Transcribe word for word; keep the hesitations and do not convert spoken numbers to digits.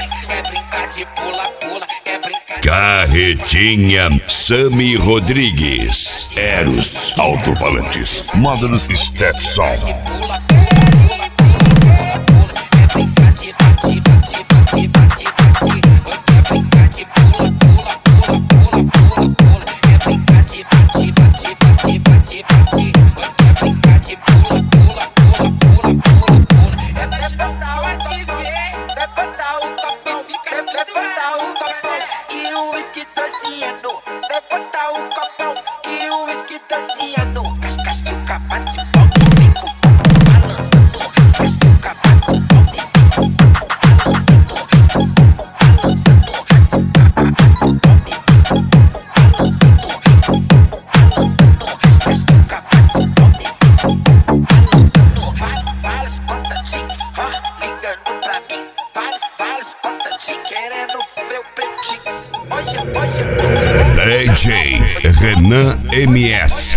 quer brincar de pula-pula, quer brincar de... Carretinha Sami Rodrigues. Eros Alto-Falantes. Modern Step Sound. Levanta o copão e o whisky taziano. Casca-chuca, bate pau no bico, balançando. Casca-chuca, bate pau no bico, balançando. Balançando, bate pau no bico, balançando. Balançando, casca-chuca, bate pau no bico, balançando. Vários, vários contatinhos, ligando pra mim. Vários, vários contatinhos, querendo ver o pretinho. Hoje, hoje eu tô D J Renan M S.